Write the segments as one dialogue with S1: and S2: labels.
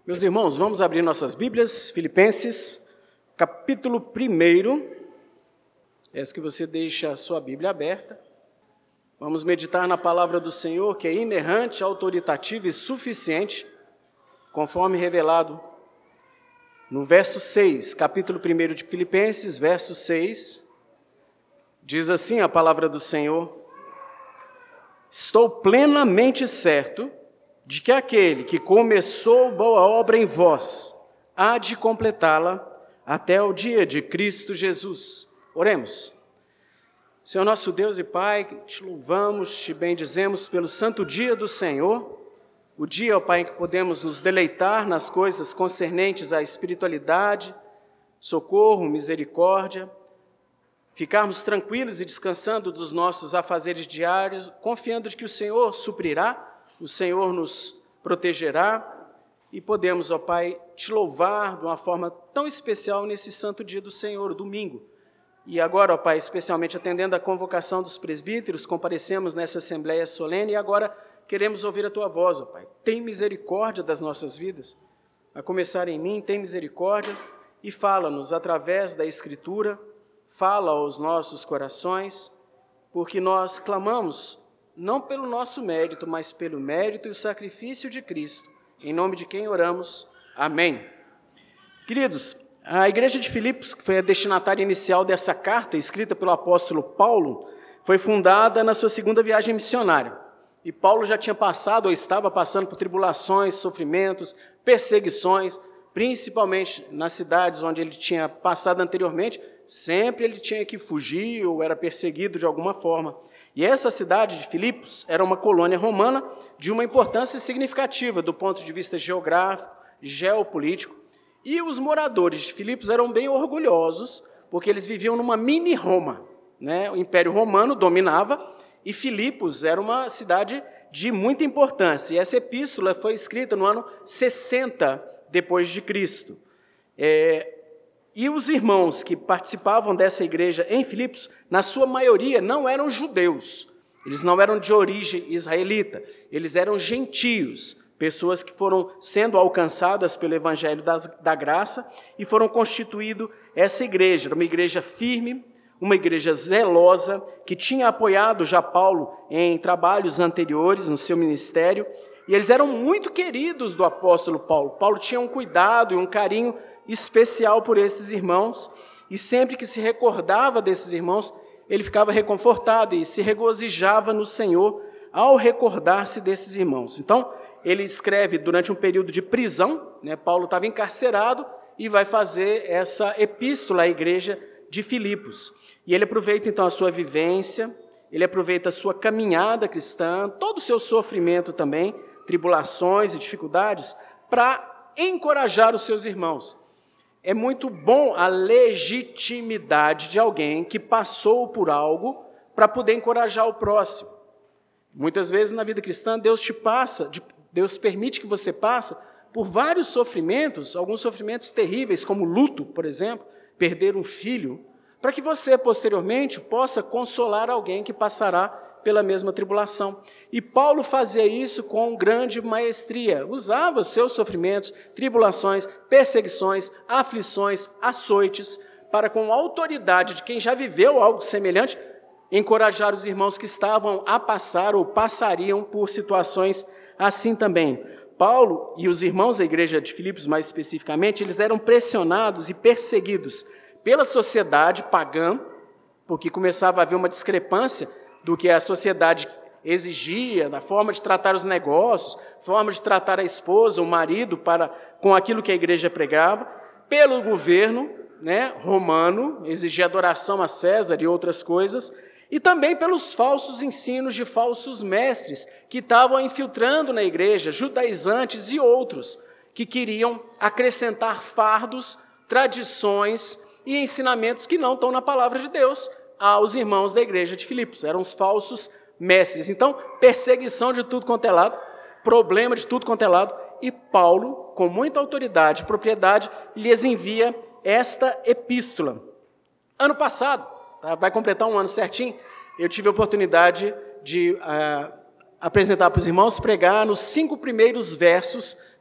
S1: Meus irmãos, vamos abrir nossas Bíblias, Filipenses, capítulo 1. Peço que você deixe a sua Bíblia aberta. Vamos meditar na palavra do Senhor, que é inerrante, autoritativa e suficiente, conforme revelado no verso 6, capítulo 1 de Filipenses, verso 6. Diz assim a palavra do Senhor: Estou plenamente certo de que aquele que começou boa obra em vós há de completá-la até o dia de Cristo Jesus. Oremos. Senhor nosso Deus e Pai, te louvamos, te bendizemos pelo santo dia do Senhor, o dia, ó Pai, em que podemos nos deleitar nas coisas concernentes à espiritualidade, socorro, misericórdia, ficarmos tranquilos e descansando dos nossos afazeres diários, confiando de que o Senhor suprirá, o Senhor nos protegerá e podemos, ó Pai, te louvar de uma forma tão especial nesse santo dia do Senhor, o domingo. E agora, ó Pai, especialmente atendendo à convocação dos presbíteros, comparecemos nessa assembleia solene e agora queremos ouvir a Tua voz, ó Pai. Tem misericórdia das nossas vidas, a começar em mim, tem misericórdia e fala-nos através da Escritura, fala aos nossos corações, porque nós clamamos não pelo nosso mérito, mas pelo mérito e o sacrifício de Cristo, em nome de quem oramos. Amém. Queridos, a igreja de Filipos, que foi a destinatária inicial dessa carta, escrita pelo apóstolo Paulo, foi fundada na sua segunda viagem missionária. E Paulo já tinha passado, ou estava passando por tribulações, sofrimentos, perseguições, principalmente nas cidades onde ele tinha passado anteriormente, sempre ele tinha que fugir ou era perseguido de alguma forma. E essa cidade de Filipos era uma colônia romana de uma importância significativa do ponto de vista geográfico, geopolítico. E os moradores de Filipos eram bem orgulhosos, porque eles viviam numa mini-Roma, né? O Império Romano dominava, e Filipos era uma cidade de muita importância. E essa epístola foi escrita no ano 60 depois de Cristo. E os irmãos que participavam dessa igreja em Filipos, na sua maioria, não eram judeus. Eles não eram de origem israelita. Eles eram gentios, pessoas que foram sendo alcançadas pelo evangelho da graça e foram constituindo essa igreja. Era uma igreja firme, uma igreja zelosa, que tinha apoiado já Paulo em trabalhos anteriores no seu ministério. E eles eram muito queridos do apóstolo Paulo. Paulo tinha um cuidado e um carinho especial por esses irmãos, e sempre que se recordava desses irmãos, ele ficava reconfortado e se regozijava no Senhor ao recordar-se desses irmãos. Então, ele escreve durante um período de prisão, né? Paulo estava encarcerado e vai fazer essa epístola à igreja de Filipos. E ele aproveita então a sua vivência, ele aproveita a sua caminhada cristã, todo o seu sofrimento também, tribulações e dificuldades, para encorajar os seus irmãos. É muito bom a legitimidade de alguém que passou por algo para poder encorajar o próximo. Muitas vezes na vida cristã, Deus permite que você passe por vários sofrimentos, alguns sofrimentos terríveis, como luto, por exemplo, perder um filho, para que você, posteriormente, possa consolar alguém que passará pela mesma tribulação. E Paulo fazia isso com grande maestria, usava os seus sofrimentos, tribulações, perseguições, aflições, açoites, para com a autoridade de quem já viveu algo semelhante, encorajar os irmãos que estavam a passar ou passariam por situações assim também. Paulo e os irmãos da igreja de Filipos, mais especificamente, eles eram pressionados e perseguidos pela sociedade pagã, porque começava a haver uma discrepância do que a sociedade exigia, da forma de tratar os negócios, forma de tratar a esposa, o marido, com aquilo que a igreja pregava, pelo governo, né, romano, exigia adoração a César e outras coisas, e também pelos falsos ensinos de falsos mestres que estavam infiltrando na igreja, judaizantes e outros, que queriam acrescentar fardos, tradições e ensinamentos que não estão na palavra de Deus aos irmãos da igreja de Filipos. Eram os falsos mestres. Então, perseguição de tudo quanto é lado, problema de tudo quanto é lado, e Paulo, com muita autoridade e propriedade, lhes envia esta epístola. Ano passado, vai completar um ano certinho, eu tive a oportunidade de apresentar para os irmãos, pregar nos 5 primeiros versos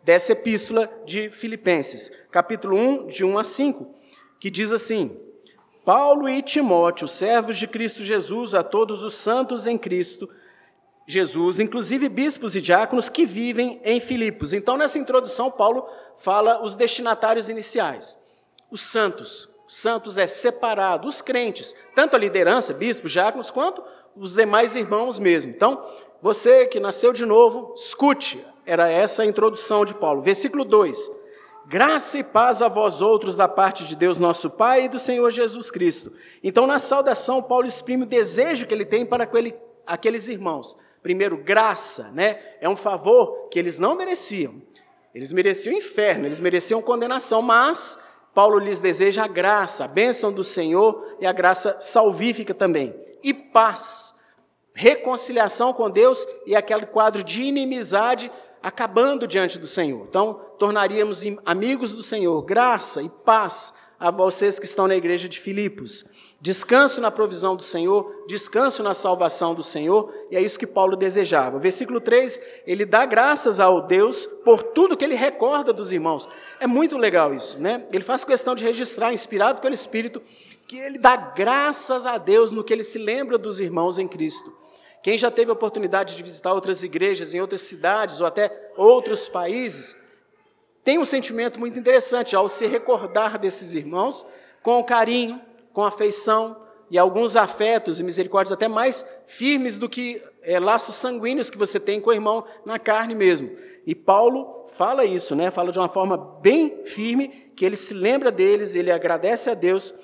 S1: dessa epístola de Filipenses, capítulo 1, de 1 a 5, que diz assim: Paulo e Timóteo, servos de Cristo Jesus, a todos os santos em Cristo Jesus, inclusive bispos e diáconos que vivem em Filipos. Então, nessa introdução, Paulo fala os destinatários iniciais, os santos. Santos é separado, os crentes, tanto a liderança, bispos, diáconos, quanto os demais irmãos mesmo. Então, você que nasceu de novo, escute, era essa a introdução de Paulo. Versículo 2: graça e paz a vós outros da parte de Deus nosso Pai e do Senhor Jesus Cristo. Então, na saudação, Paulo exprime o desejo que ele tem para aqueles irmãos. Primeiro, graça, né? É um favor que eles não mereciam. Eles mereciam o inferno, eles mereciam condenação, mas Paulo lhes deseja a graça, a bênção do Senhor e a graça salvífica também. E paz, reconciliação com Deus e aquele quadro de inimizade acabando diante do Senhor. Então, tornaríamos amigos do Senhor, graça e paz a vocês que estão na igreja de Filipos. Descanso na provisão do Senhor, descanso na salvação do Senhor, e é isso que Paulo desejava. Versículo 3, ele dá graças ao Deus por tudo que ele recorda dos irmãos. É muito legal isso, né? Ele faz questão de registrar, inspirado pelo Espírito, que ele dá graças a Deus no que ele se lembra dos irmãos em Cristo. Quem já teve a oportunidade de visitar outras igrejas em outras cidades ou até outros países, tem um sentimento muito interessante ao se recordar desses irmãos com carinho, com afeição e alguns afetos e misericórdias até mais firmes do que laços sanguíneos que você tem com o irmão na carne mesmo. E Paulo fala isso, né? Fala de uma forma bem firme, que ele se lembra deles, ele agradece a Deus.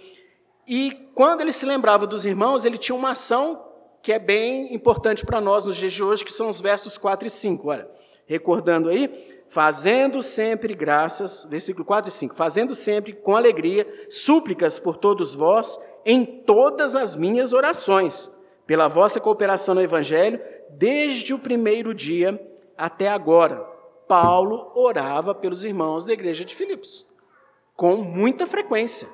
S1: E quando ele se lembrava dos irmãos, ele tinha uma ação que é bem importante para nós nos dias de hoje, que são os versos 4 e 5. Olha, recordando aí, fazendo sempre graças, versículo 4 e 5, fazendo sempre com alegria súplicas por todos vós em todas as minhas orações, pela vossa cooperação no Evangelho, desde o primeiro dia até agora. Paulo orava pelos irmãos da igreja de Filipos, com muita frequência.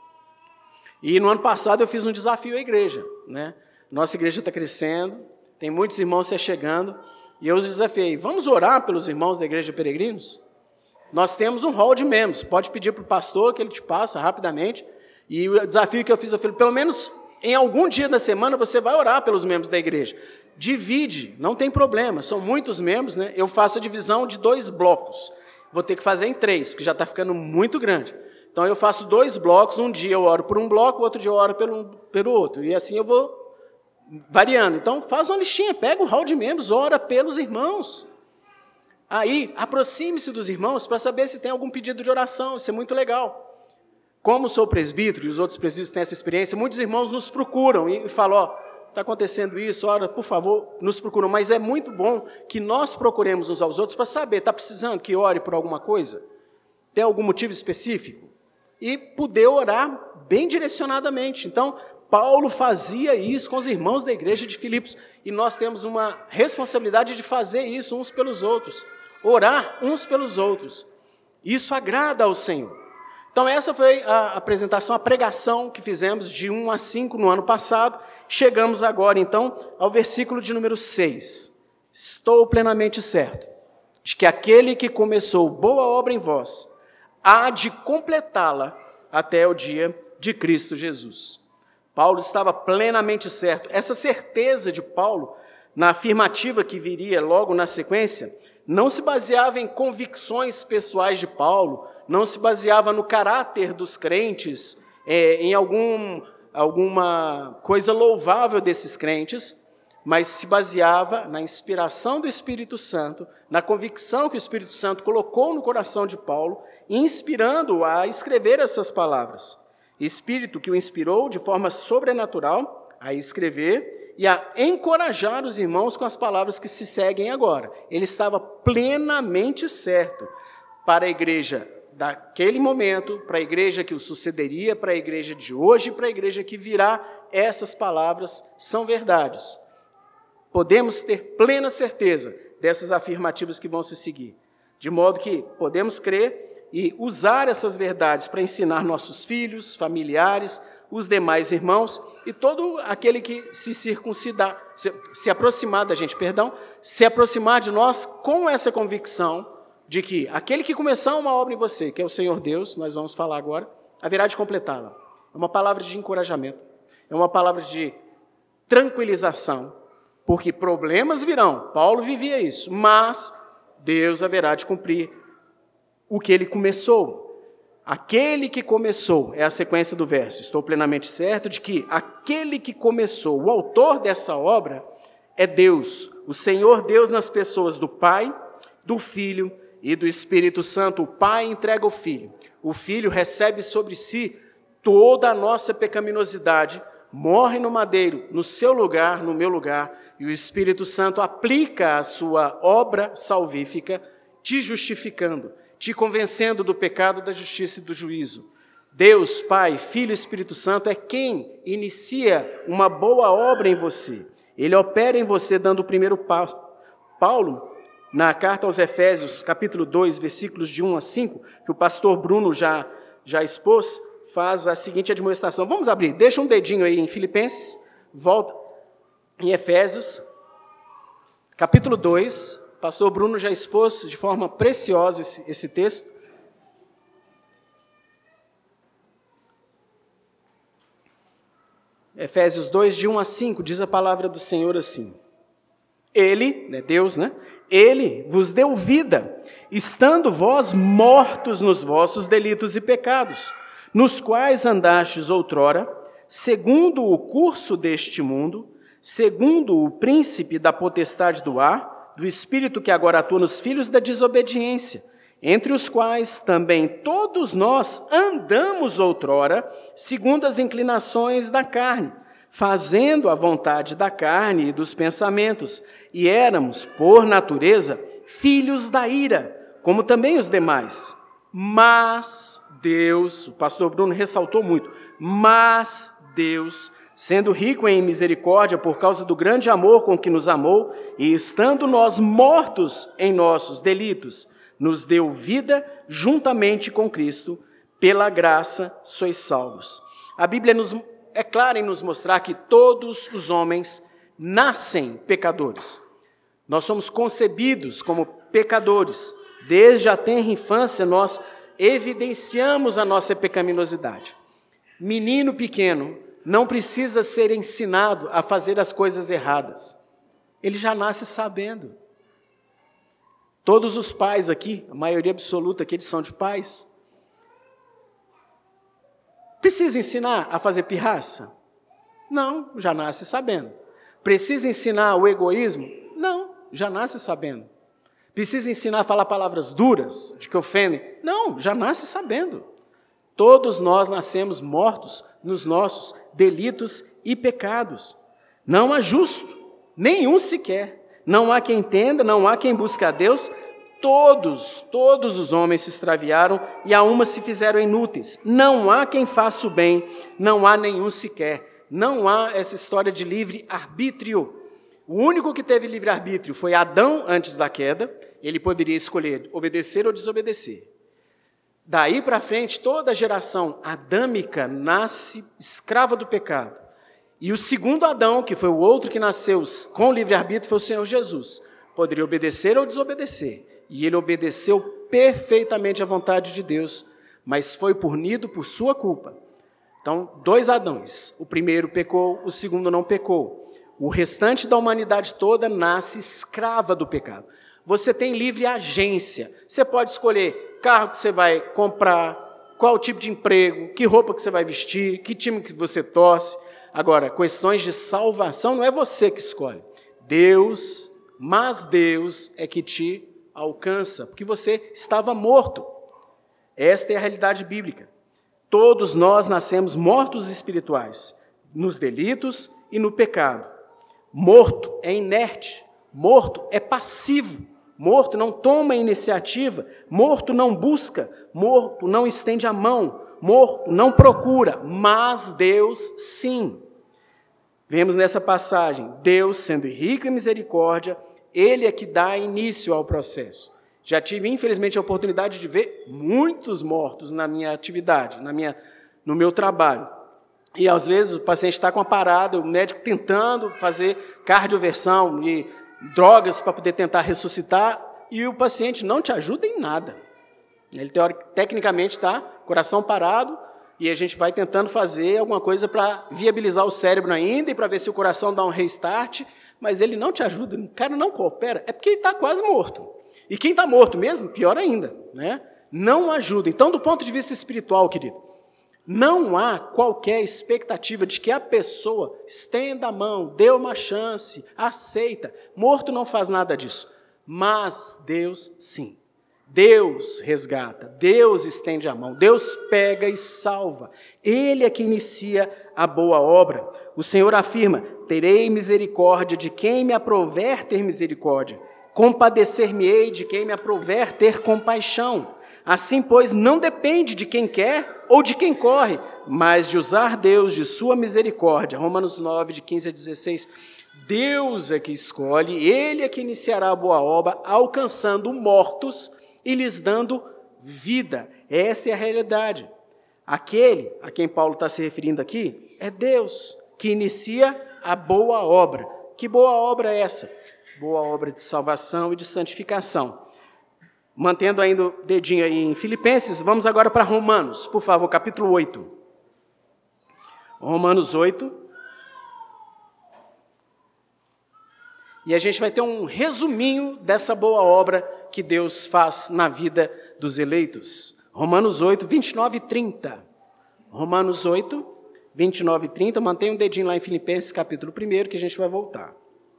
S1: E no ano passado eu fiz um desafio à igreja, né? Nossa igreja está crescendo, tem muitos irmãos se achegando, e eu os desafiei, vamos orar pelos irmãos da igreja Peregrinos? Nós temos um hall de membros, pode pedir para o pastor que ele te passa rapidamente, e o desafio que eu falei, pelo menos em algum dia da semana você vai orar pelos membros da igreja. Divide, não tem problema, são muitos membros, né? Eu faço a divisão de 2 blocos, vou ter que fazer em 3, porque já está ficando muito grande. Então eu faço 2 blocos, um dia eu oro por um bloco, o outro dia eu oro pelo outro, e assim eu vou variando. Então, faz uma listinha, pega o hall de membros, ora pelos irmãos. Aí, aproxime-se dos irmãos para saber se tem algum pedido de oração, isso é muito legal. Como sou presbítero, e os outros presbíteros têm essa experiência, muitos irmãos nos procuram e falam, ó, está acontecendo isso, ora, por favor, nos procuram. Mas é muito bom que nós procuremos uns aos outros para saber, está precisando que ore por alguma coisa? Tem algum motivo específico? E poder orar bem direcionadamente. Então, Paulo fazia isso com os irmãos da igreja de Filipos, e nós temos uma responsabilidade de fazer isso uns pelos outros, orar uns pelos outros. Isso agrada ao Senhor. Então essa foi a apresentação, a pregação que fizemos de 1 a 5 no ano passado. Chegamos agora então ao versículo de número 6. Estou plenamente certo de que aquele que começou boa obra em vós há de completá-la até o dia de Cristo Jesus. Paulo estava plenamente certo. Essa certeza de Paulo, na afirmativa que viria logo na sequência, não se baseava em convicções pessoais de Paulo, não se baseava no caráter dos crentes, em alguma coisa louvável desses crentes, mas se baseava na inspiração do Espírito Santo, na convicção que o Espírito Santo colocou no coração de Paulo, inspirando-o a escrever essas palavras. Espírito que o inspirou de forma sobrenatural a escrever e a encorajar os irmãos com as palavras que se seguem agora. Ele estava plenamente certo para a igreja daquele momento, para a igreja que o sucederia, para a igreja de hoje e para a igreja que virá. Essas palavras são verdades. Podemos ter plena certeza dessas afirmativas que vão se seguir, de modo que podemos crer e usar essas verdades para ensinar nossos filhos, familiares, os demais irmãos e todo aquele que se aproximar da gente, se aproximar de nós com essa convicção, de que aquele que começar uma obra em você, que é o Senhor Deus, nós vamos falar agora, haverá de completá-la. É uma palavra de encorajamento, é uma palavra de tranquilização, porque problemas virão, Paulo vivia isso, mas Deus haverá de cumprir o que ele começou. Aquele que começou, é a sequência do verso, estou plenamente certo de que aquele que começou, o autor dessa obra, é Deus, o Senhor Deus nas pessoas do Pai, do Filho e do Espírito Santo. O Pai entrega o Filho recebe sobre si toda a nossa pecaminosidade, morre no madeiro, no seu lugar, no meu lugar, e o Espírito Santo aplica a sua obra salvífica, te justificando, te convencendo do pecado, da justiça e do juízo. Deus, Pai, Filho e Espírito Santo é quem inicia uma boa obra em você. Ele opera em você dando o primeiro passo. Paulo, na carta aos Efésios, capítulo 2, versículos de 1 a 5, que o pastor Bruno já expôs, faz a seguinte admoestação. Vamos abrir, deixa um dedinho aí em Filipenses, volta em Efésios, capítulo 2, pastor Bruno já expôs de forma preciosa esse texto. Efésios 2, de 1 a 5, diz a palavra do Senhor assim. Ele, Deus, Ele vos deu vida, estando vós mortos nos vossos delitos e pecados, nos quais andastes outrora, segundo o curso deste mundo, segundo o príncipe da potestade do ar, do espírito que agora atua nos filhos da desobediência, entre os quais também todos nós andamos outrora, segundo as inclinações da carne, fazendo a vontade da carne e dos pensamentos, e éramos, por natureza, filhos da ira, como também os demais. Mas Deus, o pastor Bruno ressaltou muito, mas Deus, sendo rico em misericórdia por causa do grande amor com que nos amou, e estando nós mortos em nossos delitos, nos deu vida juntamente com Cristo, pela graça sois salvos. A Bíblia é clara em nos mostrar que todos os homens nascem pecadores. Nós somos concebidos como pecadores. Desde a tenra infância nós evidenciamos a nossa pecaminosidade. Menino pequeno não precisa ser ensinado a fazer as coisas erradas. Ele já nasce sabendo. Todos os pais aqui, a maioria absoluta aqui, eles são de pais. Precisa ensinar a fazer pirraça? Não, já nasce sabendo. Precisa ensinar o egoísmo? Não, já nasce sabendo. Precisa ensinar a falar palavras duras, de que ofendem? Não, já nasce sabendo. Todos nós nascemos mortos nos nossos delitos e pecados. Não há justo, nenhum sequer. Não há quem entenda, não há quem busque a Deus. Todos os homens se extraviaram e a uma se fizeram inúteis. Não há quem faça o bem, não há nenhum sequer. Não há essa história de livre-arbítrio. O único que teve livre-arbítrio foi Adão antes da queda. Ele poderia escolher obedecer ou desobedecer. Daí para frente, toda a geração adâmica nasce escrava do pecado. E o segundo Adão, que foi o outro que nasceu com livre-arbítrio, foi o Senhor Jesus. Poderia obedecer ou desobedecer. E ele obedeceu perfeitamente à vontade de Deus, mas foi punido por sua culpa. Então, 2 Adãos. O primeiro pecou, o segundo não pecou. O restante da humanidade toda nasce escrava do pecado. Você tem livre agência. Você pode escolher carro que você vai comprar, qual tipo de emprego, que roupa que você vai vestir, que time que você torce. Agora, questões de salvação não é você que escolhe. Deus, mas Deus é que te alcança, porque você estava morto. Esta é a realidade bíblica. Todos nós nascemos mortos espirituais, nos delitos e no pecado. Morto é inerte, morto é passivo, morto não toma iniciativa, morto não busca, morto não estende a mão, morto não procura, mas Deus sim. Vemos nessa passagem, Deus sendo rico em misericórdia, Ele é que dá início ao processo. Já tive, infelizmente, a oportunidade de ver muitos mortos na minha atividade, no meu trabalho. E, às vezes, o paciente está com uma parada, o médico tentando fazer cardioversão e drogas para poder tentar ressuscitar, e o paciente não te ajuda em nada. Ele tecnicamente está coração parado e a gente vai tentando fazer alguma coisa para viabilizar o cérebro ainda e para ver se o coração dá um restart, mas ele não te ajuda, o cara não coopera, é porque ele está quase morto. E quem está morto mesmo, pior ainda, né? Não ajuda. Então, do ponto de vista espiritual, querido, não há qualquer expectativa de que a pessoa estenda a mão, dê uma chance, aceita. Morto não faz nada disso. Mas Deus, sim. Deus resgata, Deus estende a mão, Deus pega e salva. Ele é que inicia a boa obra. O Senhor afirma: terei misericórdia de quem me aprouver ter misericórdia. Compadecer-me-ei de quem me aprouver ter compaixão. Assim, pois, não depende de quem quer ou de quem corre, mas de usar Deus de sua misericórdia. Romanos 9, de 15 a 16. Deus é que escolhe, Ele é que iniciará a boa obra, alcançando mortos e lhes dando vida. Essa é a realidade. Aquele a quem Paulo está se referindo aqui é Deus, que inicia a boa obra. Que boa obra é essa? Boa obra de salvação e de santificação. Mantendo ainda o dedinho aí em Filipenses, vamos agora para Romanos, por favor, capítulo 8. Romanos 8. E a gente vai ter um resuminho dessa boa obra que Deus faz na vida dos eleitos. Romanos 8, 29 e 30. Romanos 8, 29 e 30. Mantenha um dedinho lá em Filipenses, capítulo 1, que a gente vai voltar.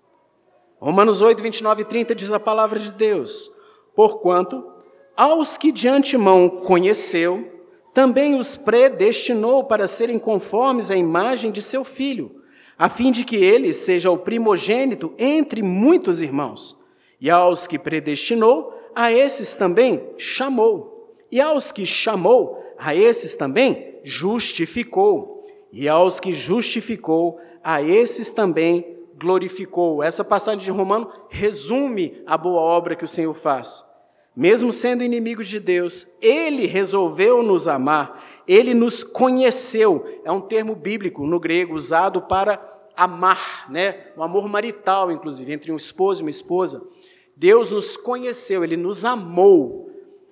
S1: Romanos 8, 29 e 30 diz a palavra de Deus: porquanto, aos que de antemão conheceu, também os predestinou para serem conformes à imagem de seu Filho, a fim de que ele seja o primogênito entre muitos irmãos. E aos que predestinou, a esses também chamou. E aos que chamou, a esses também justificou. E aos que justificou, a esses também glorificou. Essa passagem de Romano resume a boa obra que o Senhor faz. Mesmo sendo inimigos de Deus, Ele resolveu nos amar, Ele nos conheceu. É um termo bíblico no grego usado para amar, né? Um amor marital, inclusive, entre um esposo e uma esposa. Deus nos conheceu, Ele nos amou.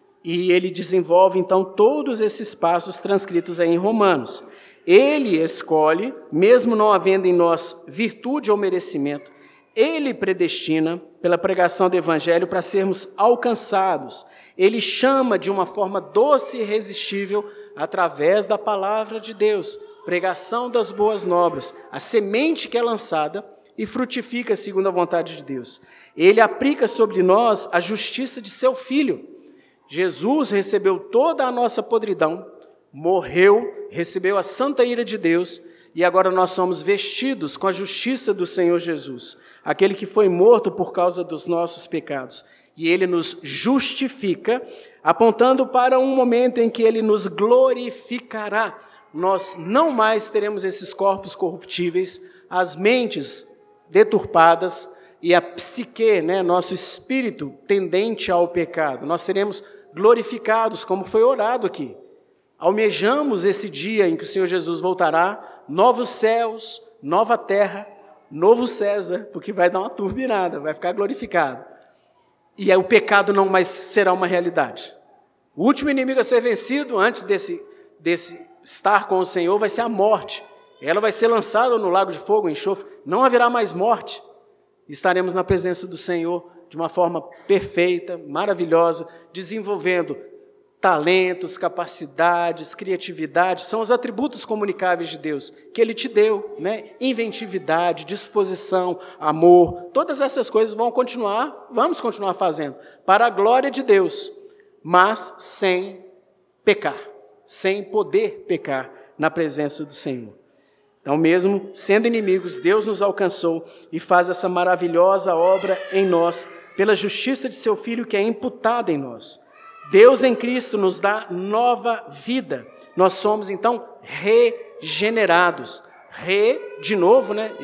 S1: E Ele desenvolve, então, todos esses passos transcritos aí em Romanos. Ele escolhe, mesmo não havendo em nós virtude ou merecimento, Ele predestina pela pregação do Evangelho para sermos alcançados. Ele chama de uma forma doce e irresistível através da palavra de Deus, pregação das boas novas, a semente que é lançada e frutifica segundo a vontade de Deus. Ele aplica sobre nós a justiça de seu Filho. Jesus recebeu toda a nossa podridão, morreu, recebeu a santa ira de Deus, e agora nós somos vestidos com a justiça do Senhor Jesus, aquele que foi morto por causa dos nossos pecados. E Ele nos justifica, apontando para um momento em que Ele nos glorificará. Nós não mais teremos esses corpos corruptíveis, as mentes deturpadas e a psique, né, nosso espírito tendente ao pecado. Nós seremos glorificados, como foi orado aqui. Almejamos esse dia em que o Senhor Jesus voltará, novos céus, nova terra, novo César, porque vai dar uma turbinada, vai ficar glorificado. E aí o pecado não mais será uma realidade. O último inimigo a ser vencido antes desse estar com o Senhor vai ser a morte. Ela vai ser lançada no lago de fogo, enxofre. Não haverá mais morte. Estaremos na presença do Senhor de uma forma perfeita, maravilhosa, desenvolvendo talentos, capacidades, criatividade, são os atributos comunicáveis de Deus que Ele te deu, né? Inventividade, disposição, amor, todas essas coisas vamos continuar fazendo, para a glória de Deus, mas sem pecar, sem poder pecar na presença do Senhor. Então, mesmo sendo inimigos, Deus nos alcançou e faz essa maravilhosa obra em nós, pela justiça de seu Filho que é imputada em nós. Deus em Cristo nos dá nova vida. Nós somos, então, regenerados. De novo, né?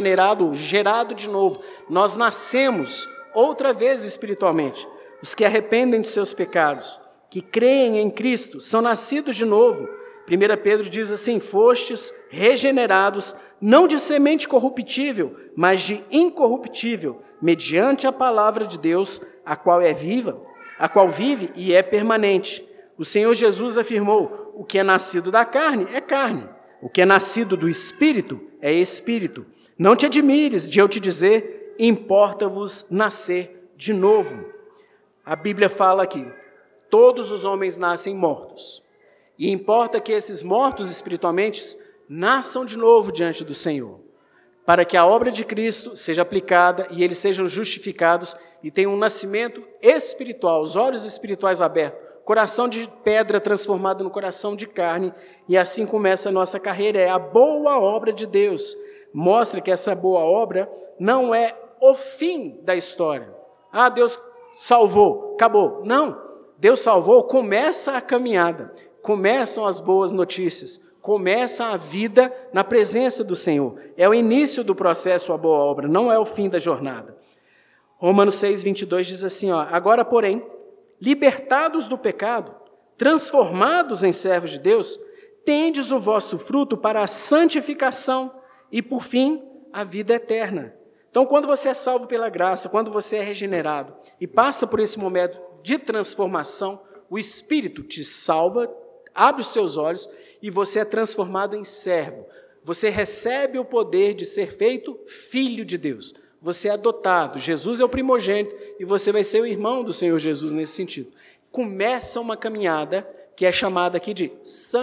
S1: Gerado de novo. Nós nascemos outra vez espiritualmente. Os que arrependem de seus pecados, que creem em Cristo, são nascidos de novo. 1 Pedro diz assim: fostes regenerados, não de semente corruptível, mas de incorruptível, mediante a palavra de Deus, a qual é viva, a qual vive e é permanente. O Senhor Jesus afirmou: o que é nascido da carne é carne, o que é nascido do Espírito é Espírito. Não te admires de eu te dizer: importa-vos nascer de novo. A Bíblia fala aqui: todos os homens nascem mortos, e importa que esses mortos espiritualmente nasçam de novo diante do Senhor, para que a obra de Cristo seja aplicada e eles sejam justificados e tenham um nascimento espiritual, os olhos espirituais abertos, coração de pedra transformado no coração de carne, e assim começa a nossa carreira. É a boa obra de Deus. Mostra que essa boa obra não é o fim da história. Ah, Deus salvou, acabou. Não, Deus salvou, começa a caminhada, começam as boas notícias, começa a vida na presença do Senhor. É o início do processo, a boa obra, não é o fim da jornada. Romanos 6, 22 diz assim, agora, porém, libertados do pecado, transformados em servos de Deus, tendes o vosso fruto para a santificação e, por fim, a vida eterna. Então, quando você é salvo pela graça, quando você é regenerado e passa por esse momento de transformação, o Espírito te salva, abre os seus olhos e você é transformado em servo. Você recebe o poder de ser feito filho de Deus. Você é adotado. Jesus é o primogênito e você vai ser o irmão do Senhor Jesus nesse sentido. Começa uma caminhada que é chamada aqui de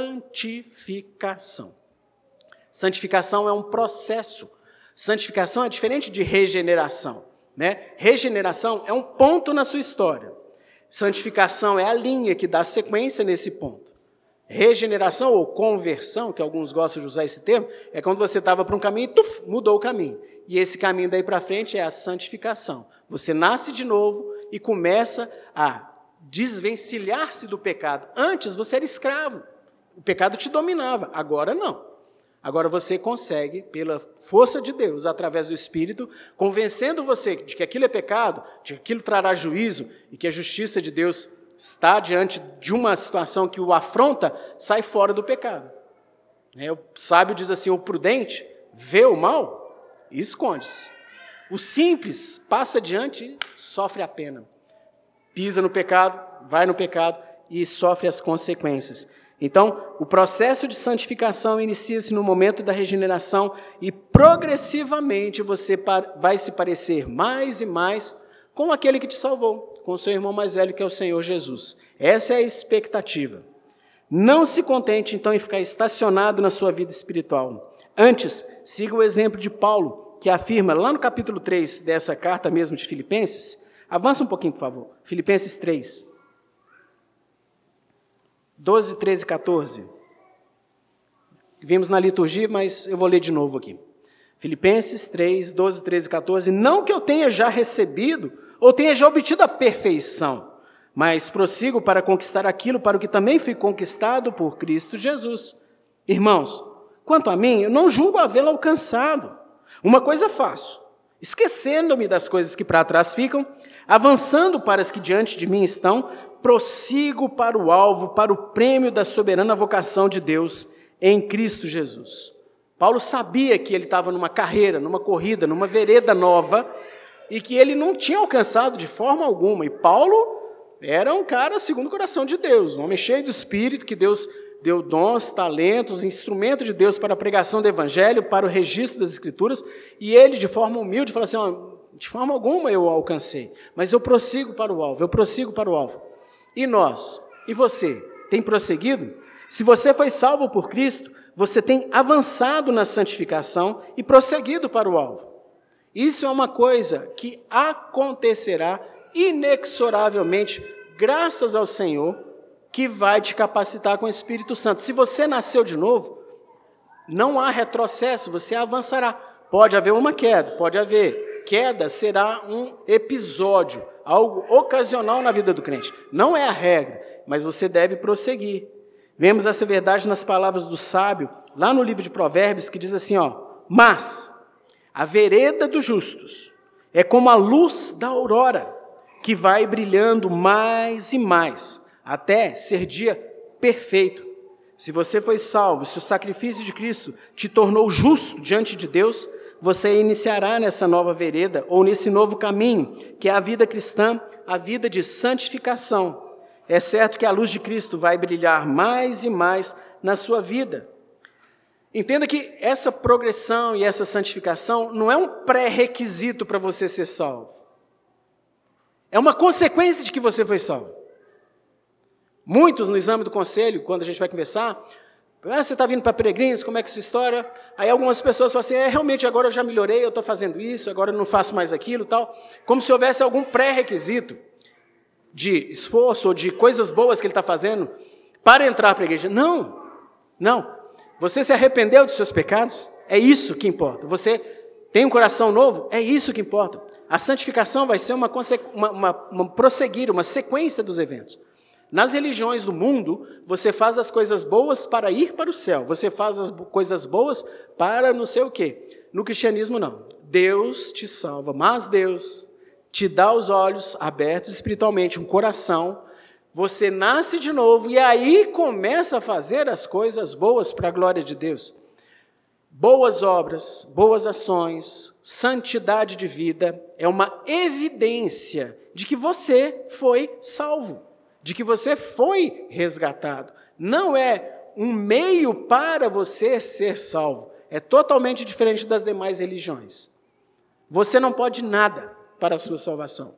S1: santificação. Santificação é um processo. Santificação é diferente de regeneração, né? Regeneração é um ponto na sua história. Santificação é a linha que dá sequência nesse ponto. Regeneração ou conversão, que alguns gostam de usar esse termo, é quando você estava para um caminho e mudou o caminho. E esse caminho daí para frente é a santificação. Você nasce de novo e começa a desvencilhar-se do pecado. Antes você era escravo, o pecado te dominava, agora não. Agora você consegue, pela força de Deus, através do Espírito, convencendo você de que aquilo é pecado, de que aquilo trará juízo e que a justiça de Deus está diante de uma situação que o afronta, sai fora do pecado. O sábio diz assim, o prudente vê o mal e esconde-se. O simples passa adiante e sofre a pena. Pisa no pecado, vai no pecado e sofre as consequências. Então, o processo de santificação inicia-se no momento da regeneração e progressivamente você vai se parecer mais e mais com aquele que te salvou, com o seu irmão mais velho, que é o Senhor Jesus. Essa é a expectativa. Não se contente, então, em ficar estacionado na sua vida espiritual. Antes, siga o exemplo de Paulo, que afirma lá no capítulo 3 dessa carta mesmo de Filipenses. Avança um pouquinho, por favor. Filipenses 3. 12, 13 e 14. Vimos na liturgia, mas eu vou ler de novo aqui. Filipenses 3, 12, 13 e 14. Não que eu tenha já recebido ou tenha já obtido a perfeição, mas prossigo para conquistar aquilo para o que também fui conquistado por Cristo Jesus. Irmãos, quanto a mim, eu não julgo havê-lo alcançado. Uma coisa faço, esquecendo-me das coisas que para trás ficam, avançando para as que diante de mim estão, prossigo para o alvo, para o prêmio da soberana vocação de Deus em Cristo Jesus. Paulo sabia que ele estava numa carreira, numa corrida, numa vereda nova, e que ele não tinha alcançado de forma alguma. E Paulo era um cara segundo o coração de Deus, um homem cheio de espírito, que Deus deu dons, talentos, instrumento de Deus para a pregação do Evangelho, para o registro das Escrituras, e ele, de forma humilde, falou assim, de forma alguma eu alcancei, mas eu prossigo para o alvo, eu prossigo para o alvo. E nós? E você? Tem prosseguido? Se você foi salvo por Cristo, você tem avançado na santificação e prosseguido para o alvo. Isso é uma coisa que acontecerá inexoravelmente, graças ao Senhor, que vai te capacitar com o Espírito Santo. Se você nasceu de novo, não há retrocesso, você avançará. Pode haver uma queda, pode haver. Queda será um episódio, algo ocasional na vida do crente. Não é a regra, mas você deve prosseguir. Vemos essa verdade nas palavras do sábio, lá no livro de Provérbios, que diz assim, mas a vereda dos justos é como a luz da aurora, que vai brilhando mais e mais, até ser dia perfeito. Se você foi salvo, se o sacrifício de Cristo te tornou justo diante de Deus, você iniciará nessa nova vereda, ou nesse novo caminho, que é a vida cristã, a vida de santificação. É certo que a luz de Cristo vai brilhar mais e mais na sua vida. Entenda que essa progressão e essa santificação não é um pré-requisito para você ser salvo. É uma consequência de que você foi salvo. Muitos no exame do conselho, quando a gente vai conversar, você está vindo para Peregrinos, como é que é essa história? Aí algumas pessoas falam assim, realmente agora eu já melhorei, eu estou fazendo isso, agora eu não faço mais aquilo, tal. Como se houvesse algum pré-requisito de esforço ou de coisas boas que ele está fazendo para entrar para a igreja. Não, não. Você se arrependeu dos seus pecados? É isso que importa. Você tem um coração novo? É isso que importa. A santificação vai ser uma prosseguir, uma sequência dos eventos. Nas religiões do mundo, você faz as coisas boas para ir para o céu. Você faz as coisas boas para não sei o quê. No cristianismo, não. Deus te salva, mas Deus te dá os olhos abertos espiritualmente, um coração. Você nasce de novo e aí começa a fazer as coisas boas para a glória de Deus. Boas obras, boas ações, santidade de vida é uma evidência de que você foi salvo, de que você foi resgatado. Não é um meio para você ser salvo. É totalmente diferente das demais religiões. Você não pode nada para a sua salvação.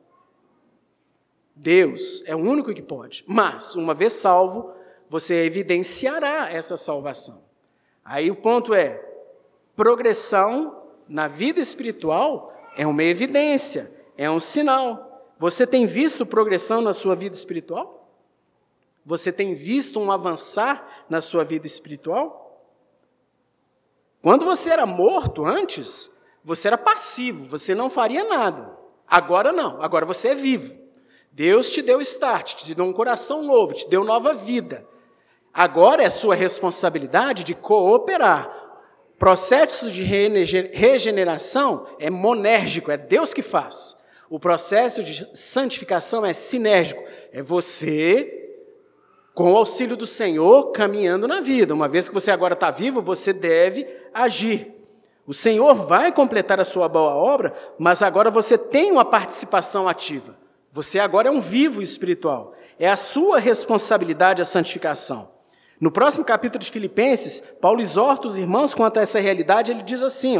S1: Deus é o único que pode. Mas, uma vez salvo, você evidenciará essa salvação. Aí o ponto é, progressão na vida espiritual é uma evidência, é um sinal. Você tem visto progressão na sua vida espiritual? Você tem visto um avançar na sua vida espiritual? Quando você era morto antes, você era passivo, você não faria nada. Agora não, agora você é vivo. Deus te deu start, te deu um coração novo, te deu nova vida. Agora é sua responsabilidade de cooperar. Processo de regeneração é monérgico, é Deus que faz. O processo de santificação é sinérgico, é você, com o auxílio do Senhor, caminhando na vida. Uma vez que você agora está vivo, você deve agir. O Senhor vai completar a sua boa obra, mas agora você tem uma participação ativa. Você agora é um vivo espiritual. É a sua responsabilidade a santificação. No próximo capítulo de Filipenses, Paulo exorta os irmãos quanto a essa realidade. Ele diz assim,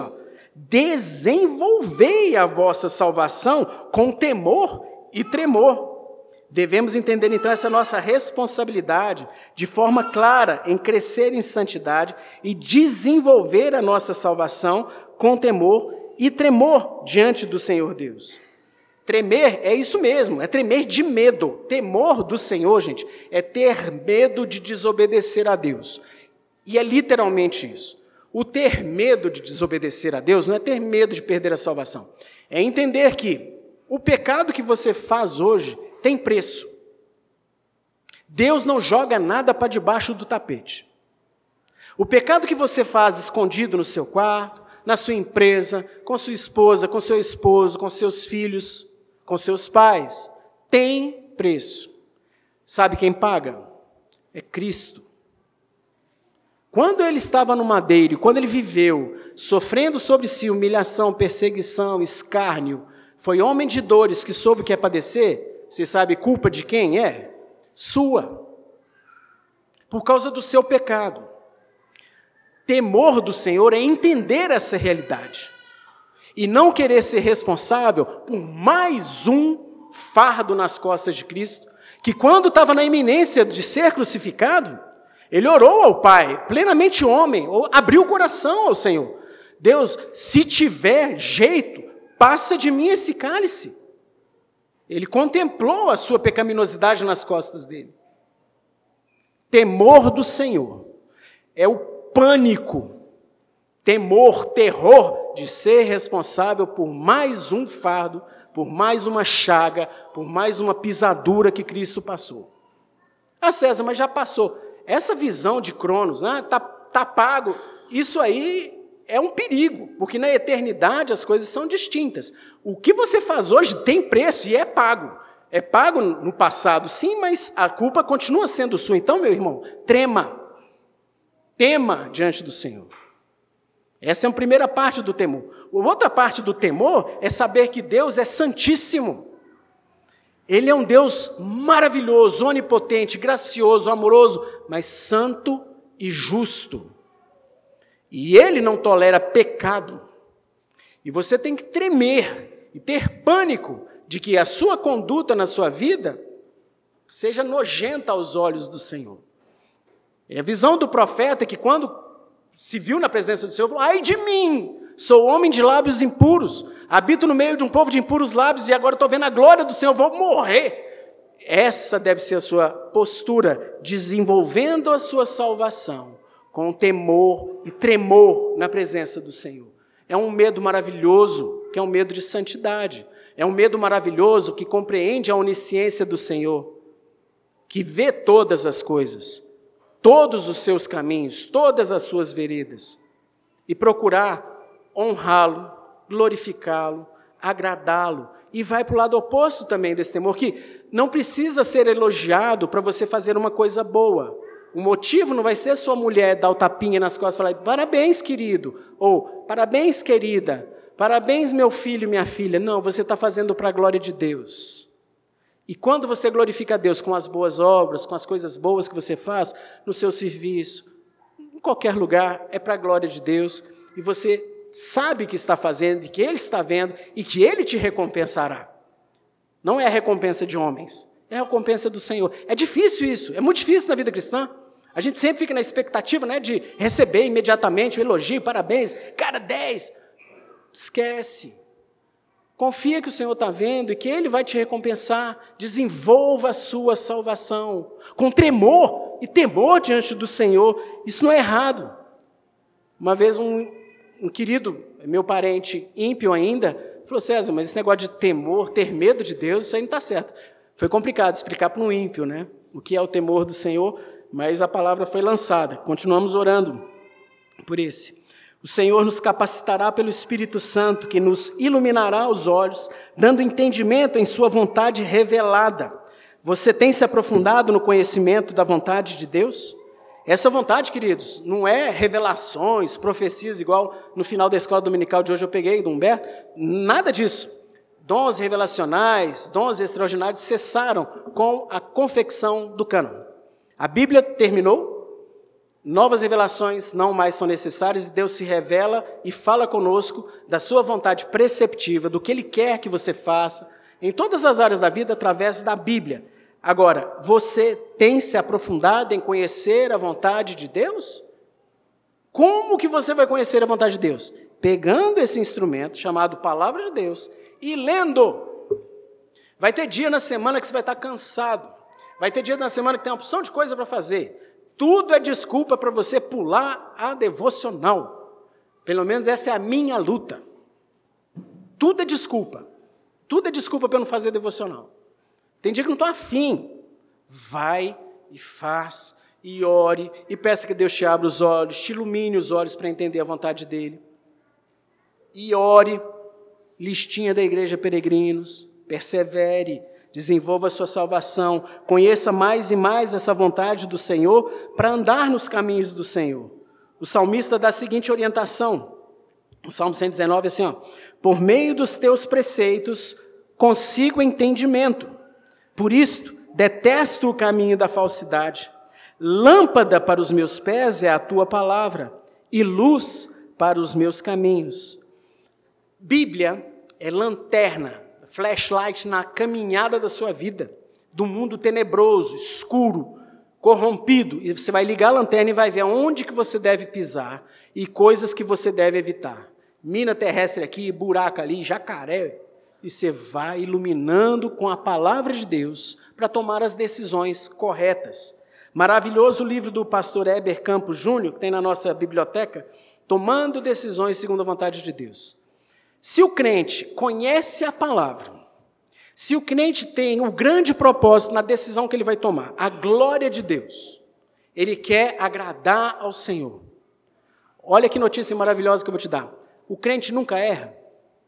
S1: desenvolvei a vossa salvação com temor e tremor. Devemos entender, então, essa nossa responsabilidade de forma clara em crescer em santidade e desenvolver a nossa salvação com temor e tremor diante do Senhor Deus. Tremer é isso mesmo, é tremer de medo. Temor do Senhor, gente, é ter medo de desobedecer a Deus. E é literalmente isso. O ter medo de desobedecer a Deus não é ter medo de perder a salvação. É entender que o pecado que você faz hoje tem preço. Deus não joga nada para debaixo do tapete. O pecado que você faz escondido no seu quarto, na sua empresa, com sua esposa, com seu esposo, com seus filhos, com seus pais, tem preço. Sabe quem paga? É Cristo. Quando ele estava no madeiro, quando ele viveu, sofrendo sobre si humilhação, perseguição, escárnio, foi homem de dores que soube que é padecer, você sabe culpa de quem é? Sua. Por causa do seu pecado. Temor do Senhor é entender essa realidade. E não querer ser responsável por mais um fardo nas costas de Cristo, que quando estava na iminência de ser crucificado, ele orou ao Pai, plenamente homem, abriu o coração ao Senhor. Deus, se tiver jeito, passa de mim esse cálice. Ele contemplou a sua pecaminosidade nas costas dele. Temor do Senhor é o pânico, temor, terror, de ser responsável por mais um fardo, por mais uma chaga, por mais uma pisadura que Cristo passou. César, mas já passou. Essa visão de Cronos, tá pago, isso aí é um perigo, porque na eternidade as coisas são distintas. O que você faz hoje tem preço e é pago. É pago no passado, sim, mas a culpa continua sendo sua. Então, meu irmão, trema. Tema diante do Senhor. Essa é a primeira parte do temor. A outra parte do temor é saber que Deus é santíssimo. Ele é um Deus maravilhoso, onipotente, gracioso, amoroso, mas santo e justo. E Ele não tolera pecado. E você tem que tremer e ter pânico de que a sua conduta na sua vida seja nojenta aos olhos do Senhor. E a visão do profeta é que quando se viu na presença do Senhor, falou: ai de mim, sou homem de lábios impuros, habito no meio de um povo de impuros lábios e agora estou vendo a glória do Senhor, vou morrer. Essa deve ser a sua postura, desenvolvendo a sua salvação com temor e tremor na presença do Senhor. É um medo maravilhoso, que é um medo de santidade. É um medo maravilhoso que compreende a onisciência do Senhor, que vê todas as coisas, todos os seus caminhos, todas as suas veredas, e procurar honrá-lo, glorificá-lo, agradá-lo. E vai para o lado oposto também desse temor, que não precisa ser elogiado para você fazer uma coisa boa. O motivo não vai ser sua mulher dar o tapinha nas costas e falar: parabéns, querido, ou parabéns, querida, parabéns, meu filho e minha filha. Não, você está fazendo para a glória de Deus. E quando você glorifica a Deus com as boas obras, com as coisas boas que você faz no seu serviço, em qualquer lugar, é para a glória de Deus, e você sabe que está fazendo, e que Ele está vendo, e que Ele te recompensará. Não é a recompensa de homens, é a recompensa do Senhor. É difícil isso, é muito difícil na vida cristã. A gente sempre fica na expectativa, né, de receber imediatamente o elogio, parabéns, cara, 10. Esquece. Confia que o Senhor está vendo e que Ele vai te recompensar. Desenvolva a sua salvação com tremor e temor diante do Senhor. Isso não é errado. Uma vez um querido, meu parente ímpio ainda, falou: César, mas esse negócio de temor, ter medo de Deus, isso aí não está certo. Foi complicado explicar para um ímpio, né, o que é o temor do Senhor, mas a palavra foi lançada. Continuamos orando por esse. O Senhor nos capacitará pelo Espírito Santo, que nos iluminará os olhos, dando entendimento em sua vontade revelada. Você tem se aprofundado no conhecimento da vontade de Deus? Essa vontade, queridos, não é revelações, profecias, igual no final da escola dominical de hoje eu peguei, do Humberto. Nada disso. Dons revelacionais, dons extraordinários cessaram com a confecção do cânon. A Bíblia terminou, novas revelações não mais são necessárias, e Deus se revela e fala conosco da sua vontade preceptiva, do que Ele quer que você faça, em todas as áreas da vida, através da Bíblia. Agora, você tem se aprofundado em conhecer a vontade de Deus? Como que você vai conhecer a vontade de Deus? Pegando esse instrumento chamado Palavra de Deus e lendo. Vai ter dia na semana que você vai estar cansado. Vai ter dia na semana que tem uma opção de coisa para fazer. Tudo é desculpa para você pular a devocional. Pelo menos essa é a minha luta. Tudo é desculpa. Tudo é desculpa para eu não fazer devocional. Tem dia que não estou afim. Vai e faz, e ore, e peça que Deus te abra os olhos, te ilumine os olhos para entender a vontade dEle. E ore, listinha da Igreja Peregrinos, persevere, desenvolva a sua salvação, conheça mais e mais essa vontade do Senhor para andar nos caminhos do Senhor. O salmista dá a seguinte orientação, o Salmo 119 é assim, por meio dos teus preceitos consigo entendimento, por isto detesto o caminho da falsidade. Lâmpada para os meus pés é a tua palavra e luz para os meus caminhos. Bíblia é lanterna, flashlight na caminhada da sua vida, do mundo tenebroso, escuro, corrompido, e você vai ligar a lanterna e vai ver onde que você deve pisar e coisas que você deve evitar. Mina terrestre aqui, buraco ali, jacaré, e você vai iluminando com a palavra de Deus para tomar as decisões corretas. Maravilhoso o livro do pastor Heber Campos Júnior, que tem na nossa biblioteca, Tomando Decisões Segundo a Vontade de Deus. Se o crente conhece a palavra, se o crente tem o grande propósito na decisão que ele vai tomar, a glória de Deus, ele quer agradar ao Senhor. Olha que notícia maravilhosa que eu vou te dar. O crente nunca erra.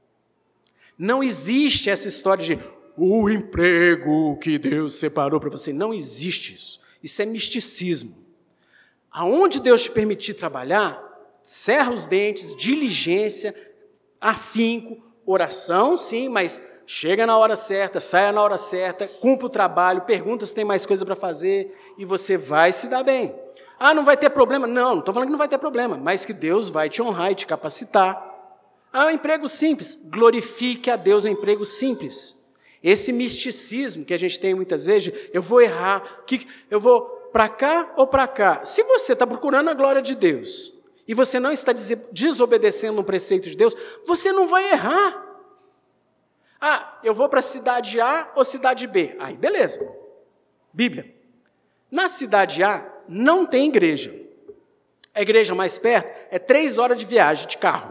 S1: Não existe essa história de o emprego que Deus separou para você. Não existe isso. Isso é misticismo. Aonde Deus te permitir trabalhar, cerra os dentes, diligência, afinco, oração, sim, mas chega na hora certa, saia na hora certa, cumpra o trabalho, pergunta se tem mais coisa para fazer e você vai se dar bem. Ah, não vai ter problema? Não estou falando que não vai ter problema, mas que Deus vai te honrar e te capacitar. Ah, um emprego simples. Glorifique a Deus em emprego simples. Esse misticismo que a gente tem muitas vezes, eu vou errar, eu vou para cá ou para cá. Se você está procurando a glória de Deus e você não está desobedecendo um preceito de Deus, você não vai errar. Ah, eu vou para a cidade A ou cidade B. Aí, beleza. Bíblia. Na cidade A, não tem igreja. A igreja mais perto é 3 horas de viagem de carro.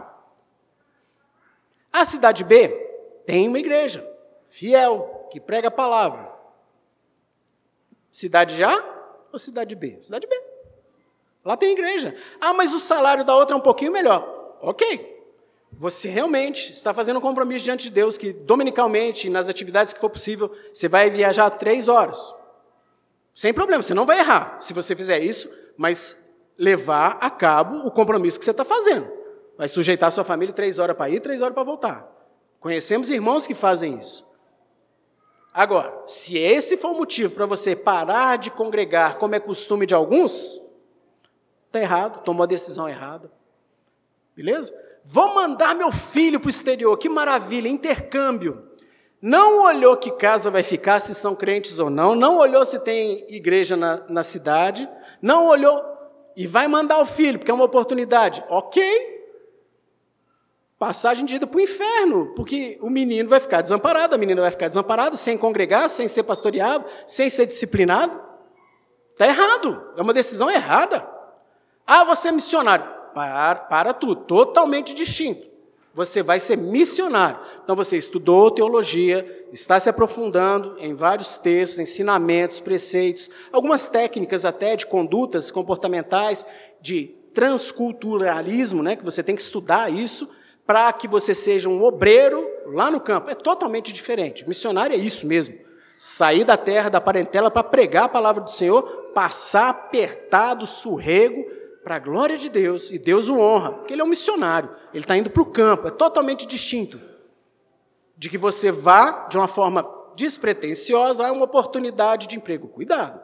S1: A cidade B tem uma igreja fiel, que prega a palavra. Cidade A ou cidade B? Cidade B. Lá tem igreja. Ah, mas o salário da outra é um pouquinho melhor. Ok. Você realmente está fazendo um compromisso diante de Deus que, dominicalmente, nas atividades que for possível, você vai viajar 3 horas. Sem problema, você não vai errar se você fizer isso, mas levar a cabo o compromisso que você está fazendo. Vai sujeitar a sua família 3 horas para ir, 3 horas para voltar. Conhecemos irmãos que fazem isso. Agora, se esse for o motivo para você parar de congregar, como é costume de alguns, está errado, tomou a decisão errada. Beleza? Vou mandar meu filho para o exterior, que maravilha, intercâmbio. Não olhou que casa vai ficar, se são crentes ou não, não olhou se tem igreja na cidade, não olhou e vai mandar o filho, porque é uma oportunidade. Ok. Passagem de ida para o inferno, porque o menino vai ficar desamparado, a menina vai ficar desamparada, sem congregar, sem ser pastoreado, sem ser disciplinado. Está errado, é uma decisão errada. Ah, você é missionário. Para tudo, totalmente distinto. Você vai ser missionário. Então você estudou teologia, está se aprofundando em vários textos, ensinamentos, preceitos, algumas técnicas até de condutas comportamentais, de transculturalismo, né, que você tem que estudar isso, para que você seja um obreiro lá no campo. É totalmente diferente. Missionário é isso mesmo. Sair da terra, da parentela, para pregar a palavra do Senhor, passar apertado, surrego, para a glória de Deus, e Deus o honra, porque ele é um missionário, ele está indo para o campo, é totalmente distinto de que você vá de uma forma despretensiosa a uma oportunidade de emprego. Cuidado.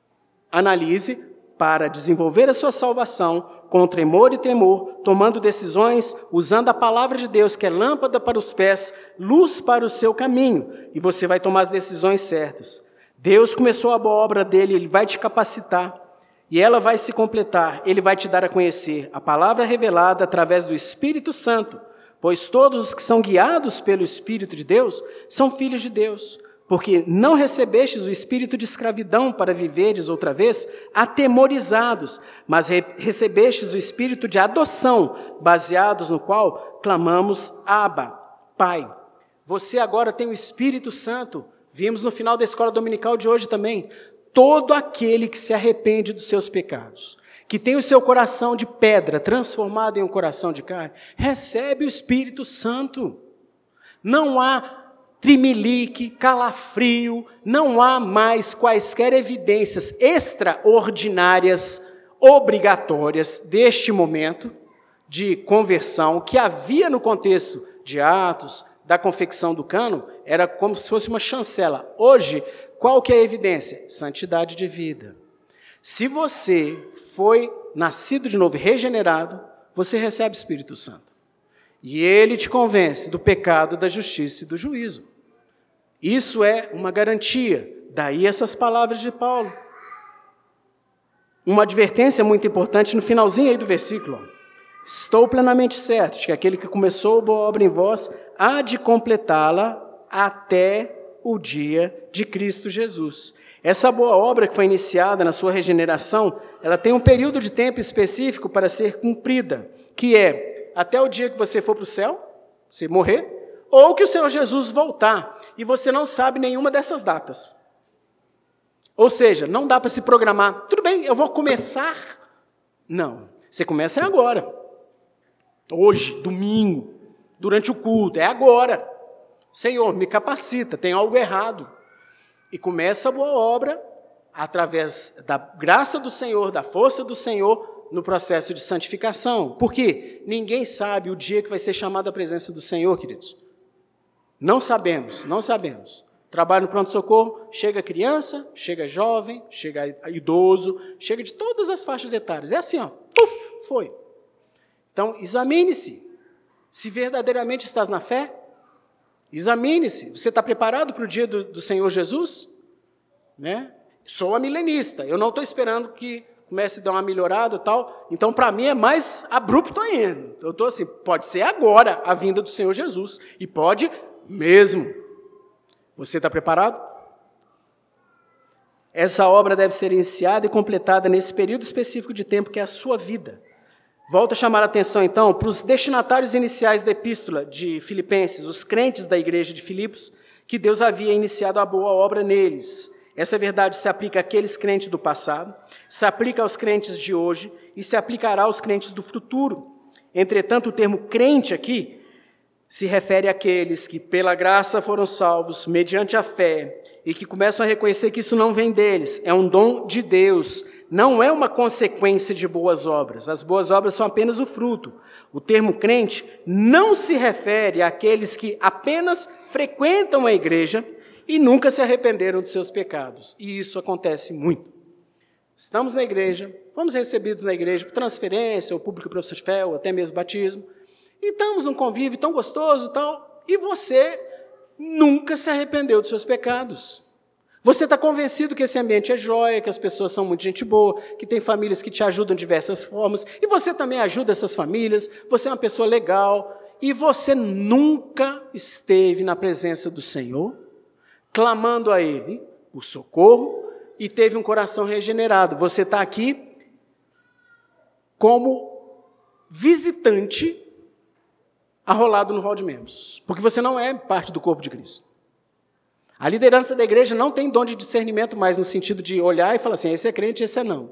S1: Analise para desenvolver a sua salvação com tremor e temor, tomando decisões, usando a palavra de Deus, que é lâmpada para os pés, luz para o seu caminho, e você vai tomar as decisões certas. Deus começou a boa obra dele, ele vai te capacitar, e ela vai se completar, ele vai te dar a conhecer a palavra revelada através do Espírito Santo, pois todos os que são guiados pelo Espírito de Deus são filhos de Deus, porque não recebestes o espírito de escravidão para viveres outra vez atemorizados, mas recebestes o espírito de adoção, baseados no qual clamamos Abba, Pai. Você agora tem o Espírito Santo, vimos no final da escola dominical de hoje também. Todo aquele que se arrepende dos seus pecados, que tem o seu coração de pedra transformado em um coração de carne, recebe o Espírito Santo. Não há trimelique, calafrio, não há mais quaisquer evidências extraordinárias, obrigatórias deste momento de conversão que havia no contexto de Atos, da confecção do cânon, era como se fosse uma chancela. Hoje, qual que é a evidência? Santidade de vida. Se você foi nascido de novo, regenerado, você recebe o Espírito Santo. E ele te convence do pecado, da justiça e do juízo. Isso é uma garantia. Daí essas palavras de Paulo. Uma advertência muito importante no finalzinho aí do versículo. Estou plenamente certo de que aquele que começou a boa obra em vós há de completá-la até o dia de Cristo Jesus. Essa boa obra que foi iniciada na sua regeneração, ela tem um período de tempo específico para ser cumprida, que é até o dia que você for para o céu, você morrer, ou que o Senhor Jesus voltar, e você não sabe nenhuma dessas datas. Ou seja, não dá para se programar. Tudo bem, eu vou começar. Não, você começa agora. Hoje, domingo, durante o culto, é agora. Senhor, me capacita, tem algo errado. E começa a boa obra, através da graça do Senhor, da força do Senhor, no processo de santificação. Por quê? Ninguém sabe o dia que vai ser chamado à presença do Senhor, queridos. Não sabemos. Trabalho no pronto-socorro, chega criança, chega jovem, chega idoso, chega de todas as faixas etárias. É assim, ó, puf, foi. Então, examine-se. Se verdadeiramente estás na fé, examine-se. Você está preparado para o dia do Senhor Jesus? Né? Sou a milenista. Eu não estou esperando que comece a dar uma melhorada e tal. Então, para mim, é mais abrupto ainda. Eu estou assim, pode ser agora a vinda do Senhor Jesus. E pode mesmo. Você está preparado? Essa obra deve ser iniciada e completada nesse período específico de tempo que é a sua vida. Volto a chamar a atenção, então, para os destinatários iniciais da epístola de Filipenses, os crentes da igreja de Filipos, que Deus havia iniciado a boa obra neles. Essa verdade se aplica àqueles crentes do passado, se aplica aos crentes de hoje e se aplicará aos crentes do futuro. Entretanto, o termo crente aqui se refere àqueles que, pela graça, foram salvos mediante a fé e que começam a reconhecer que isso não vem deles, é um dom de Deus, não é uma consequência de boas obras. As boas obras são apenas o fruto. O termo crente não se refere àqueles que apenas frequentam a igreja e nunca se arrependeram de seus pecados. E isso acontece muito. Estamos na igreja, fomos recebidos na igreja por transferência, ou público professor de fé, ou até mesmo batismo, e estamos num convívio tão gostoso, e você nunca se arrependeu dos seus pecados. Você está convencido que esse ambiente é jóia, que as pessoas são muito gente boa, que tem famílias que te ajudam de diversas formas, e você também ajuda essas famílias, você é uma pessoa legal, e você nunca esteve na presença do Senhor, clamando a Ele por socorro, e teve um coração regenerado. Você está aqui como visitante arrolado no hall de membros, porque você não é parte do corpo de Cristo. A liderança da igreja não tem dom de discernimento mais no sentido de olhar e falar assim, esse é crente, esse é não.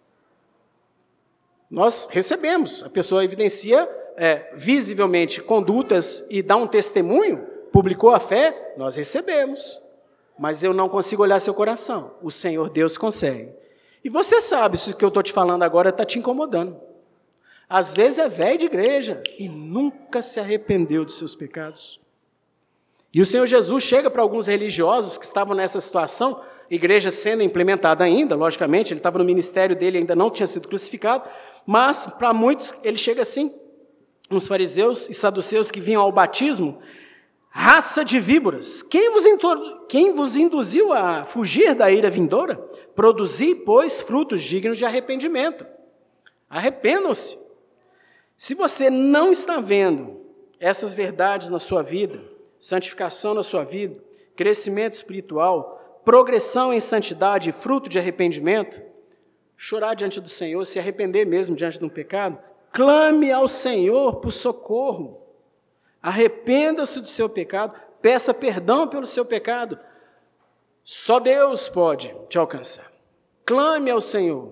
S1: Nós recebemos, a pessoa evidencia visivelmente condutas e dá um testemunho, publicou a fé, nós recebemos. Mas eu não consigo olhar seu coração. O Senhor Deus consegue. E você sabe se o que eu estou te falando agora está te incomodando. Às vezes é velho de igreja e nunca se arrependeu dos seus pecados. E o Senhor Jesus chega para alguns religiosos que estavam nessa situação, igreja sendo implementada ainda, logicamente, ele estava no ministério dele, ainda não tinha sido crucificado, mas para muitos ele chega assim, uns fariseus e saduceus que vinham ao batismo, raça de víboras, quem vos induziu a fugir da ira vindoura? Produzi, pois, frutos dignos de arrependimento. Arrependam-se. Se você não está vendo essas verdades na sua vida, santificação na sua vida, crescimento espiritual, progressão em santidade e fruto de arrependimento, chorar diante do Senhor, se arrepender mesmo diante de um pecado, clame ao Senhor por socorro. Arrependa-se do seu pecado, peça perdão pelo seu pecado. Só Deus pode te alcançar. Clame ao Senhor,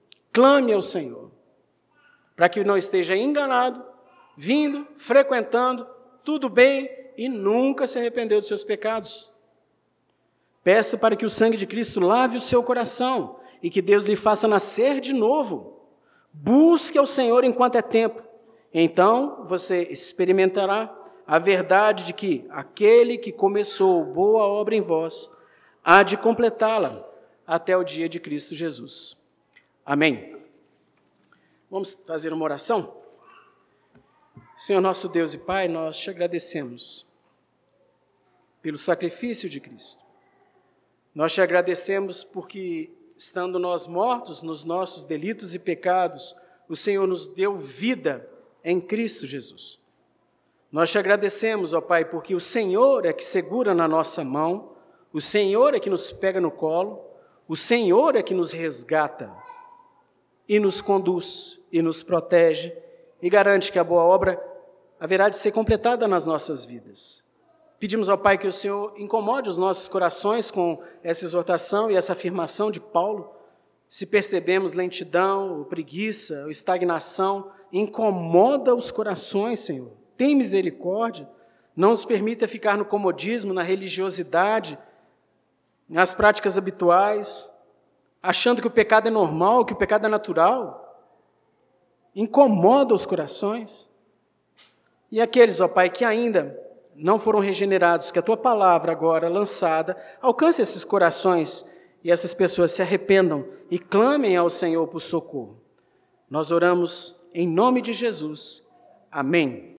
S1: para que não esteja enganado, vindo, frequentando, tudo bem, e nunca se arrependeu dos seus pecados. Peça para que o sangue de Cristo lave o seu coração e que Deus lhe faça nascer de novo. Busque ao Senhor enquanto é tempo. Então você experimentará a verdade de que aquele que começou boa obra em vós há de completá-la até o dia de Cristo Jesus. Amém. Vamos fazer uma oração? Senhor nosso Deus e Pai, nós te agradecemos pelo sacrifício de Cristo. Nós te agradecemos porque, estando nós mortos nos nossos delitos e pecados, o Senhor nos deu vida em Cristo Jesus. Nós te agradecemos, ó Pai, porque o Senhor é que segura na nossa mão, o Senhor é que nos pega no colo, o Senhor é que nos resgata e nos conduz e nos protege e garante que a boa obra haverá de ser completada nas nossas vidas. Pedimos ao Pai que o Senhor incomode os nossos corações com essa exortação e essa afirmação de Paulo. Se percebemos lentidão, ou preguiça, ou estagnação, incomoda os corações, Senhor. Tem misericórdia. Não nos permita ficar no comodismo, na religiosidade, nas práticas habituais, achando que o pecado é normal, que o pecado é natural. Incomoda os corações. E aqueles, ó Pai, que ainda não foram regenerados, que a tua palavra agora lançada alcance esses corações e essas pessoas se arrependam e clamem ao Senhor por socorro. Nós oramos em nome de Jesus. Amém.